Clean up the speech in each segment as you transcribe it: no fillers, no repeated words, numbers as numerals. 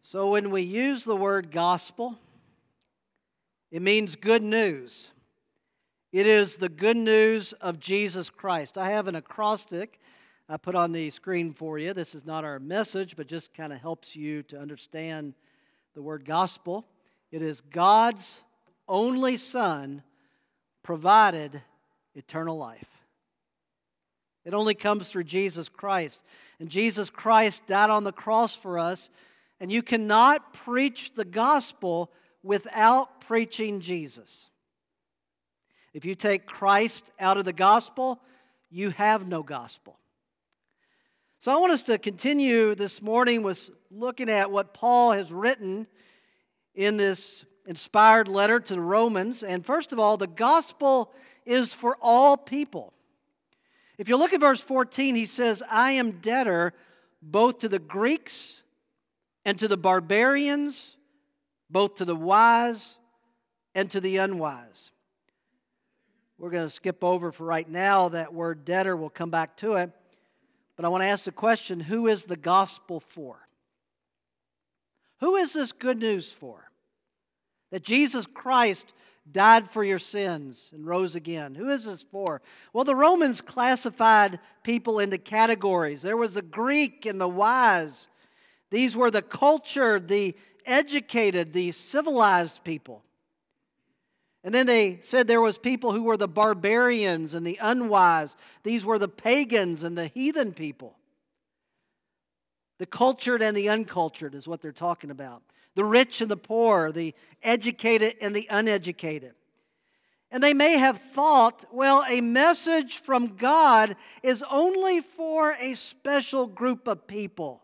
So when we use the word gospel, it means good news. It is the good news of Jesus Christ. I have an acrostic I put on the screen for you. This is not our message, but just kind of helps you to understand the word gospel. It is God's only Son provided eternal life. It only comes through Jesus Christ. And Jesus Christ died on the cross for us. And you cannot preach the gospel without preaching Jesus. If you take Christ out of the gospel, you have no gospel. So I want us to continue this morning with looking at what Paul has written in this inspired letter to the Romans. And first of all, the gospel is for all people. If you look at verse 14, he says, I am debtor both to the Greeks and to the barbarians, both to the wise and to the unwise. We're going to skip over for right now that word debtor. We'll come back to it. But I want to ask the question, who is the gospel for? Who is this good news for? That Jesus Christ died for your sins and rose again. Who is this for? Well, the Romans classified people into categories. There was the Greek and the wise. These were the cultured, the educated, the civilized people. And then they said there was people who were the barbarians and the unwise. These were the pagans and the heathen people. The cultured and the uncultured is what they're talking about. The rich and the poor, the educated and the uneducated. And they may have thought, well, a message from God is only for a special group of people.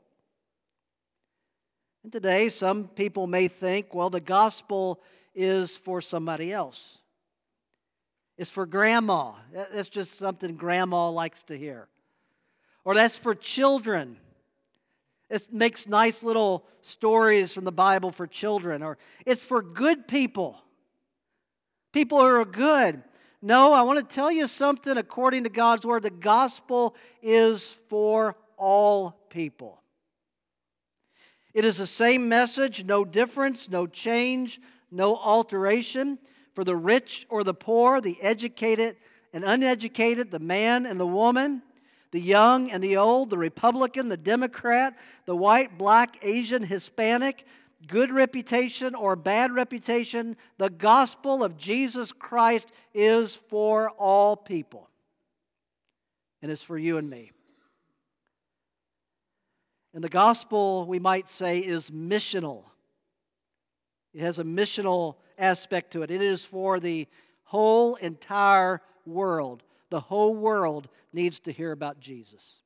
And today, some people may think, well, the gospel is for somebody else. It's for grandma. That's just something grandma likes to hear. Or that's for children. It makes nice little stories from the Bible for children. Or it's for good people. People who are good. No, I want to tell you something according to God's Word. The gospel is for all people. It is the same message, no difference, no change, no alteration for the rich or the poor, the educated and uneducated, the man and the woman, the young and the old, the Republican, the Democrat, the white, black, Asian, Hispanic, good reputation or bad reputation. The gospel of Jesus Christ is for all people. And it's for you and me. And the gospel, we might say, is missional. It has a missional aspect to it. It is for the whole entire world. The whole world needs to hear about Jesus.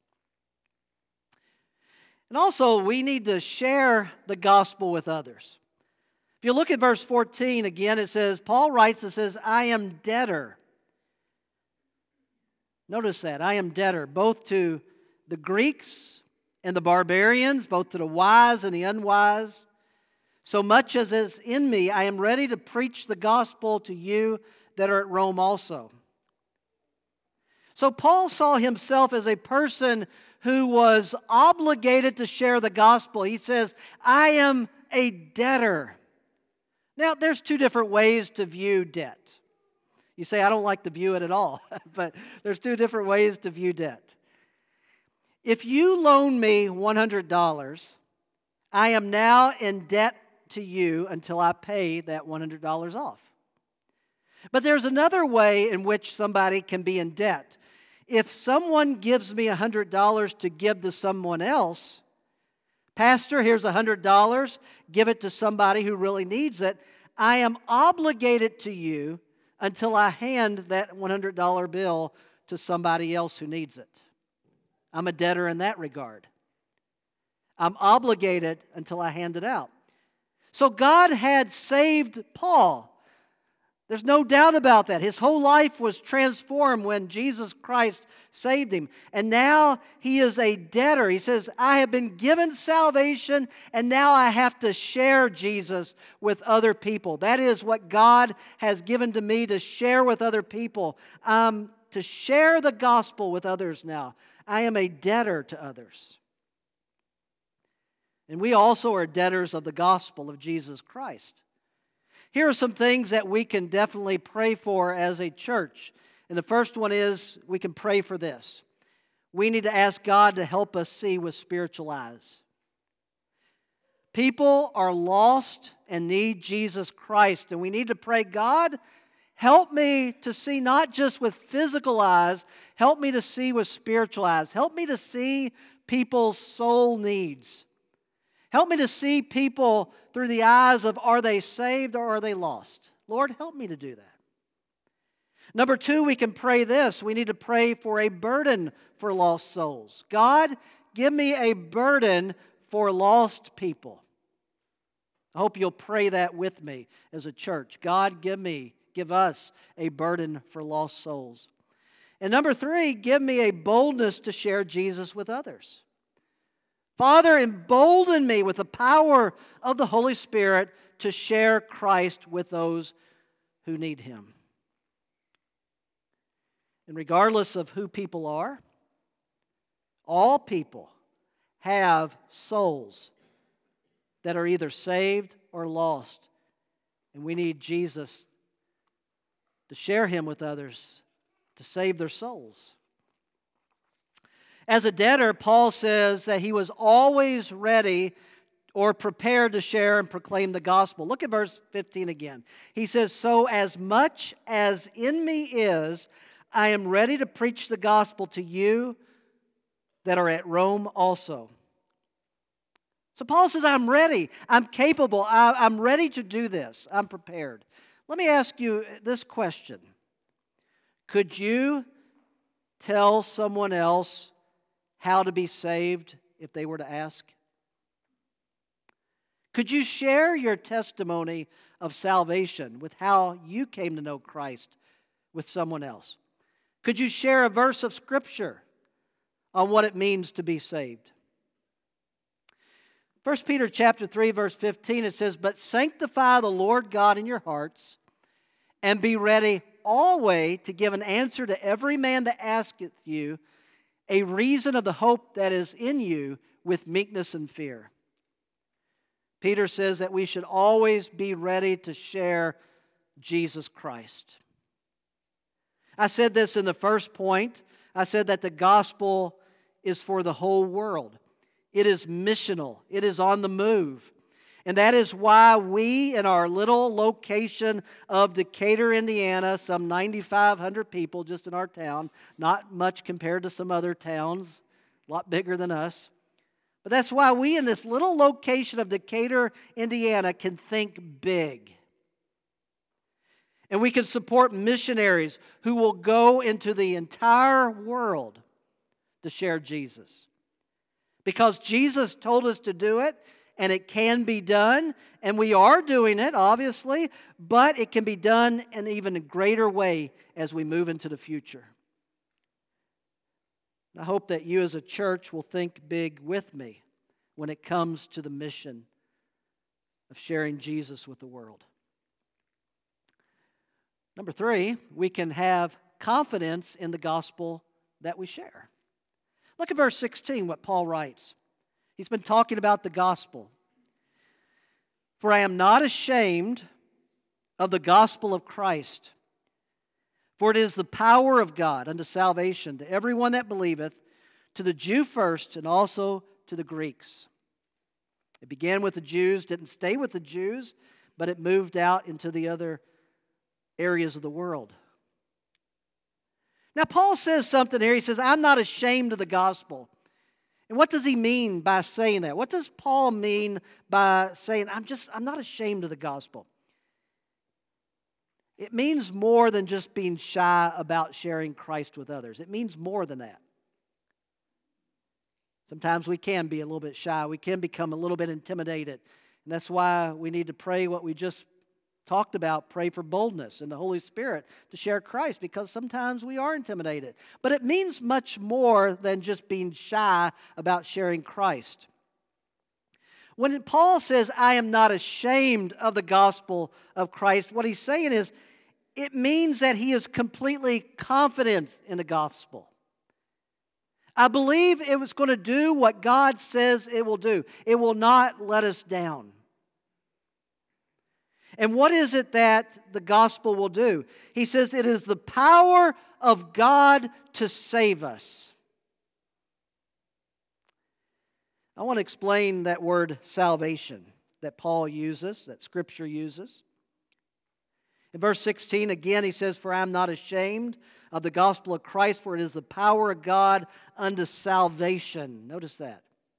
And also, we need to share the gospel with others. If you look at verse 14 again, it says, Paul writes, it says, I am debtor. Notice that, I am debtor, both to the Greeks and the barbarians, both to the wise and the unwise. So much as is in me, I am ready to preach the gospel to you that are at Rome also. So Paul saw himself as a person who was obligated to share the gospel. He says, I am a debtor. Now, there's two different ways to view debt. You say, I don't like to view it at all, but there's two different ways to view debt. If you loan me $100, I am now in debt to you until I pay that $100 off. But there's another way in which somebody can be in debt. If someone gives me $100 to give to someone else, Pastor, here's $100, give it to somebody who really needs it, I am obligated to you until I hand that $100 bill to somebody else who needs it. I'm a debtor in that regard. I'm obligated until I hand it out. So God had saved Paul. There's no doubt about that. His whole life was transformed when Jesus Christ saved him. And now he is a debtor. He says, I have been given salvation, and now I have to share Jesus with other people. That is what God has given to me, to share with other people. To share the gospel with others now. I am a debtor to others. And we also are debtors of the gospel of Jesus Christ. Here are some things that we can definitely pray for as a church. And the first one is we can pray for this. We need to ask God to help us see with spiritual eyes. People are lost and need Jesus Christ. And we need to pray, God, help me to see not just with physical eyes, help me to see with spiritual eyes. Help me to see people's soul needs. Help me to see people through the eyes of, are they saved or are they lost? Lord, help me to do that. Number two, we can pray this. We need to pray for a burden for lost souls. God, give me a burden for lost people. I hope you'll pray that with me as a church. God, give us a burden for lost souls. And number three, give me a boldness to share Jesus with others. Father, embolden me with the power of the Holy Spirit to share Christ with those who need Him. And regardless of who people are, all people have souls that are either saved or lost. And we need Jesus to share Him with others to save their souls. As a debtor, Paul says that he was always ready or prepared to share and proclaim the gospel. Look at verse 15 again. He says, so as much as in me is, I am ready to preach the gospel to you that are at Rome also. So Paul says, I'm ready. I'm capable. I'm ready to do this. I'm prepared. Let me ask you this question. Could you tell someone else how to be saved if they were to ask? Could you share your testimony of salvation with how you came to know Christ with someone else? Could you share a verse of Scripture on what it means to be saved? 1 Peter chapter 3, verse 15, it says, but sanctify the Lord God in your hearts, and be ready always to give an answer to every man that asketh you a reason of the hope that is in you with meekness and fear. Peter says that we should always be ready to share Jesus Christ. I said this in the first point. I said that the gospel is for the whole world. It is missional. It is on the move. And that is why we, in our little location of Decatur, Indiana, some 9,500 people just in our town, not much compared to some other towns, a lot bigger than us. But that's why we, in this little location of Decatur, Indiana, can think big. And we can support missionaries who will go into the entire world to share Jesus. Because Jesus told us to do it, and it can be done, and we are doing it, obviously, but it can be done in an even greater way as we move into the future. I hope that you as a church will think big with me when it comes to the mission of sharing Jesus with the world. Number three, we can have confidence in the gospel that we share. Look at verse 16, what Paul writes. He's been talking about the gospel. For I am not ashamed of the gospel of Christ, for it is the power of God unto salvation to everyone that believeth, to the Jew first and also to the Greeks. It began with the Jews, didn't stay with the Jews, but it moved out into the other areas of the world. Now Paul says something here. He says, I'm not ashamed of the gospel. And what does he mean by saying that? What does Paul mean by saying, I'm not ashamed of the gospel? It means more than just being shy about sharing Christ with others. It means more than that. Sometimes we can be a little bit shy. We can become a little bit intimidated. And that's why we need to pray what we just talked about, pray for boldness and the Holy Spirit to share Christ, because sometimes we are intimidated. But it means much more than just being shy about sharing Christ. When Paul says, I am not ashamed of the gospel of Christ, what he's saying is, it means that he is completely confident in the gospel. I believe it was going to do what God says it will do. It will not let us down. And what is it that the gospel will do? He says it is the power of God to save us. I want to explain that word salvation that Paul uses, that Scripture uses. In verse 16, again, he says, "For I am not ashamed of the gospel of Christ, for it is the power of God unto salvation." Notice that.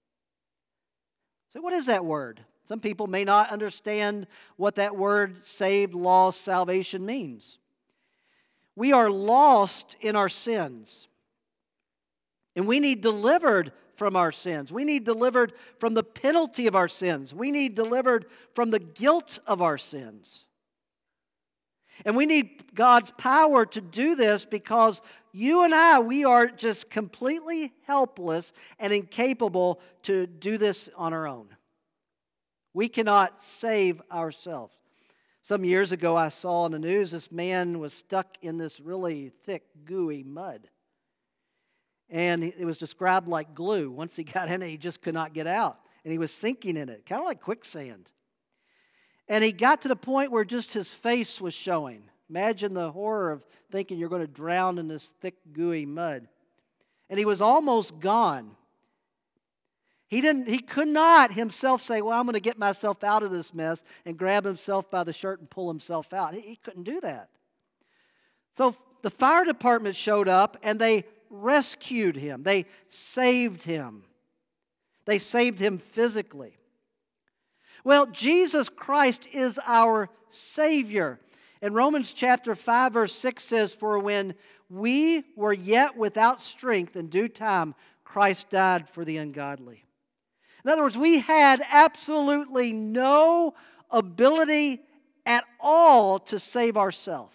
So what is that word? Some people may not understand what that word saved, lost, salvation means. We are lost in our sins. And we need delivered from our sins. We need delivered from the penalty of our sins. We need delivered from the guilt of our sins. And we need God's power to do this because you and I, we are just completely helpless and incapable to do this on our own. We cannot save ourselves. Some years ago, I saw on the news this man was stuck in this really thick, gooey mud. And it was described like glue. Once he got in it, he just could not get out. And he was sinking in it, kind of like quicksand. And he got to the point where just his face was showing. Imagine the horror of thinking you're going to drown in this thick, gooey mud. And he was almost gone. He could not himself say, well, I'm going to get myself out of this mess and grab himself by the shirt and pull himself out. He couldn't do that. So the fire department showed up and they rescued him. They saved him. They saved him physically. Well, Jesus Christ is our Savior. And Romans chapter 5 verse 6 says, "For when we were yet without strength, in due time Christ died for the ungodly." In other words, we had absolutely no ability at all to save ourselves.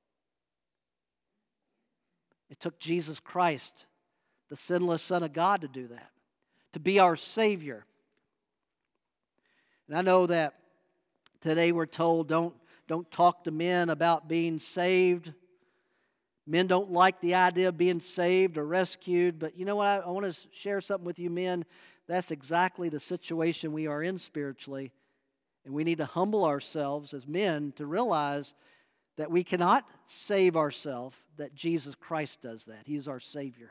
It took Jesus Christ, the sinless Son of God, to do that, to be our Savior. And I know that today we're told don't talk to men about being saved. Men don't like the idea of being saved or rescued. But you know what? I want to share something with you men. That's exactly the situation we are in spiritually. And we need to humble ourselves as men to realize that we cannot save ourselves, that Jesus Christ does that. He is our Savior.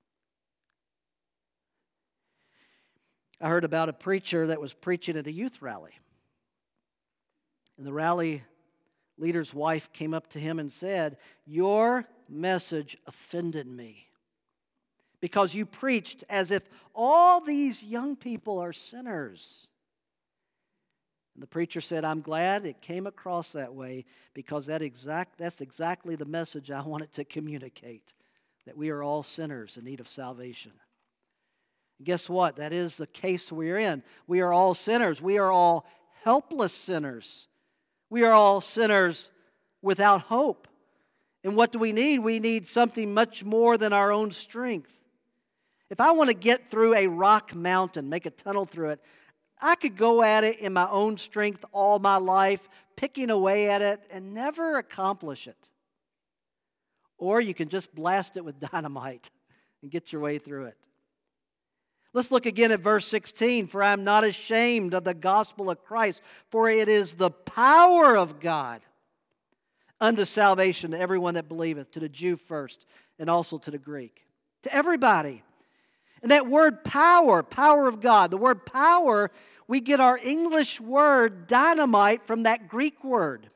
I heard about a preacher that was preaching at a youth rally. And the rally leader's wife came up to him and said, "Your message offended me because you preached as if all these young people are sinners." And the preacher said, "I'm glad it came across that way because that's exactly the message I wanted to communicate, that we are all sinners in need of salvation." And guess what? That is the case we're in. We are all sinners. We are all helpless sinners. We are all sinners without hope. And what do we need? We need something much more than our own strength. If I want to get through a rock mountain, make a tunnel through it, I could go at it in my own strength all my life, picking away at it and never accomplish it. Or you can just blast it with dynamite and get your way through it. Let's look again at verse 16. "For I am not ashamed of the gospel of Christ, for it is the power of God unto salvation to everyone that believeth," to the Jew first, and also to the Greek. To everybody. And that word power, power of God, the word power, we get our English word dynamite from that Greek word.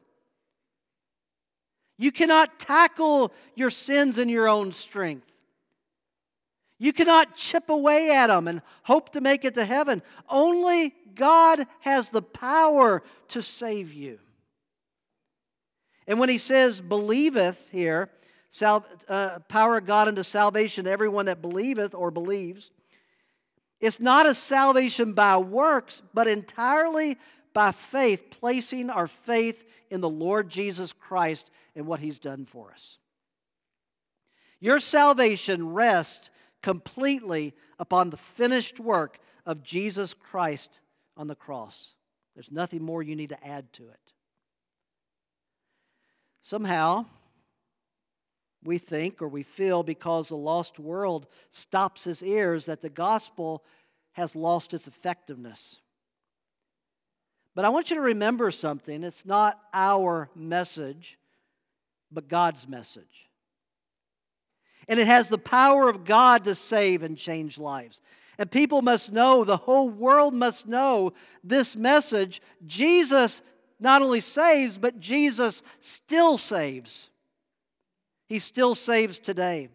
You cannot tackle your sins in your own strength. You cannot chip away at them and hope to make it to heaven. Only God has the power to save you. And when he says believeth here, power of God unto salvation to everyone that believeth or believes, it's not a salvation by works, but entirely by faith, placing our faith in the Lord Jesus Christ and what he's done for us. Your salvation rests completely upon the finished work of Jesus Christ on the cross. There's nothing more you need to add to it. Somehow, We think or we feel because the lost world stops his ears that the gospel has lost its effectiveness. But I want you to remember something. It's not our message, but God's message. And it has the power of God to save and change lives. And people must know, the whole world must know this message. Jesus not only saves, but Jesus still saves. He still saves today.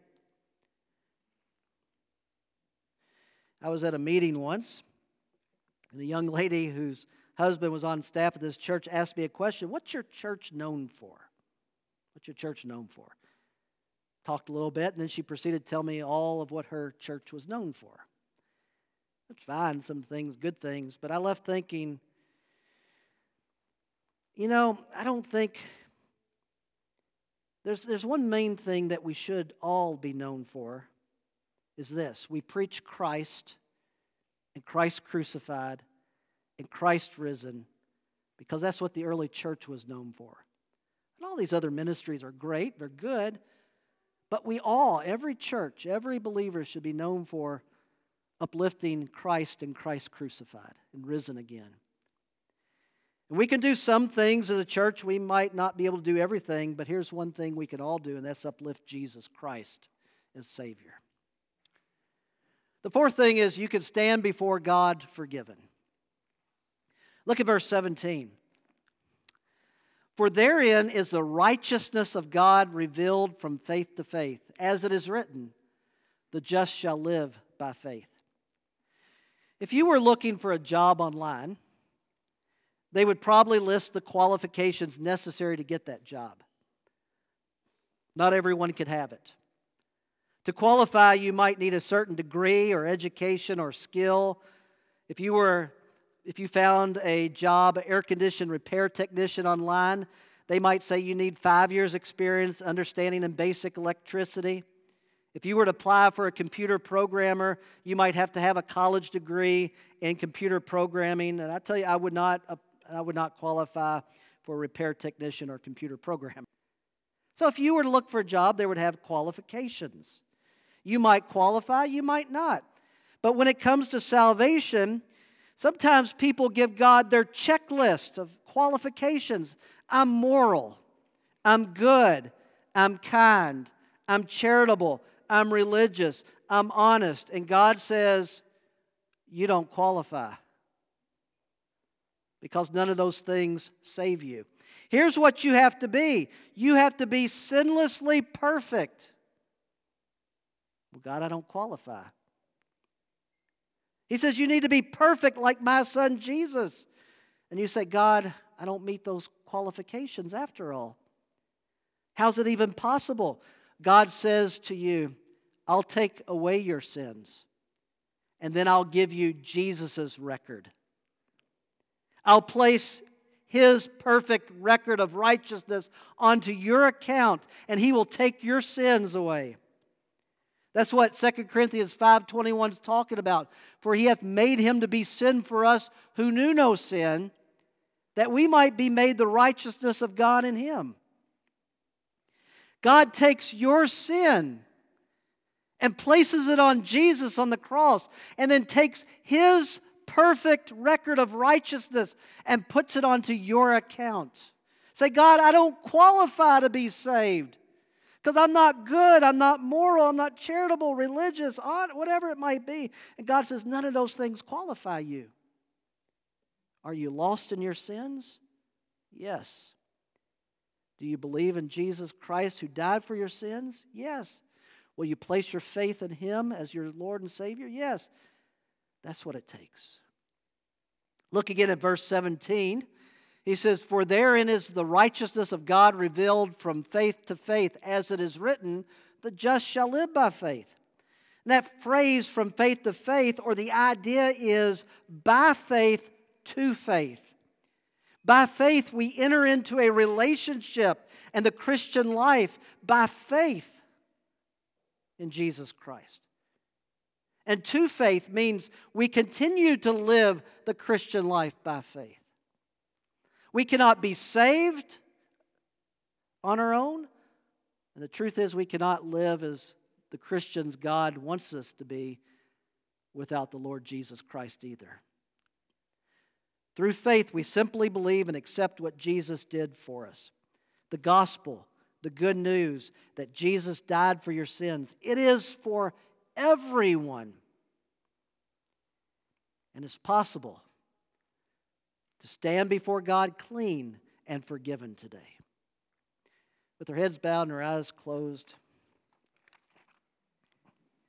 I was at a meeting once, and a young lady whose husband was on staff at this church asked me a question. What's your church known for? What's your church known for? Talked a little bit, and then she proceeded to tell me all of what her church was known for. It's fine, some things, good things, but I left thinking, I don't think there's one main thing that we should all be known for, is this. We preach Christ and Christ crucified and Christ risen, because that's what the early church was known for. And all these other ministries are great, they're good, but every church, every believer should be known for uplifting Christ and Christ crucified and risen again. And we can do some things as a church. We might not be able to do everything, but here's one thing we can all do, and that's uplift Jesus Christ as Savior. The fourth thing is you can stand before God forgiven. Look at verse 17. For therein is the righteousness of God revealed from faith to faith, as it is written, the just shall live by faith. If you were looking for a job online, they would probably list the qualifications necessary to get that job. Not everyone could have it. To qualify, you might need a certain degree or education or skill. If you found a job, air condition repair technician online, they might say you need 5 years experience understanding in basic electricity. If you were to apply for a computer programmer, you might have to have a college degree in computer programming. And I tell you, I would not qualify for a repair technician or computer programmer. So if you were to look for a job, they would have qualifications. You might qualify, you might not. But when it comes to salvation, sometimes people give God their checklist of qualifications. I'm moral. I'm good. I'm kind. I'm charitable. I'm religious. I'm honest. And God says, you don't qualify, because none of those things save you. Here's what you have to be. You have to be sinlessly perfect. Well, God, I don't qualify. He says you need to be perfect like my son Jesus. And you say, God, I don't meet those qualifications after all. How's it even possible? God says to you, I'll take away your sins, and then I'll give you Jesus' record. I'll place His perfect record of righteousness onto your account, and He will take your sins away. That's what 2 Corinthians 5:21 is talking about. For He hath made Him to be sin for us who knew no sin, that we might be made the righteousness of God in Him. God takes your sin and places it on Jesus on the cross, and then takes His perfect record of righteousness and puts it onto your account. Say, God, I don't qualify to be saved because I'm not good, I'm not moral, I'm not charitable, religious, whatever it might be. And God says, none of those things qualify you. Are you lost in your sins? Yes. Do you believe in Jesus Christ who died for your sins? Yes. Will you place your faith in Him as your Lord and Savior? Yes. That's what it takes. Look again at verse 17. He says, for therein is the righteousness of God revealed from faith to faith, as it is written, the just shall live by faith. And that phrase, from faith to faith, or the idea is by faith to faith. By faith, we enter into a relationship and the Christian life by faith in Jesus Christ. And to faith means we continue to live the Christian life by faith. We cannot be saved on our own. And the truth is, we cannot live as the Christians God wants us to be without the Lord Jesus Christ either. Through faith, we simply believe and accept what Jesus did for us. The gospel, the good news that Jesus died for your sins, it is for everyone. And it's possible to stand before God clean and forgiven today. With our heads bowed and our eyes closed,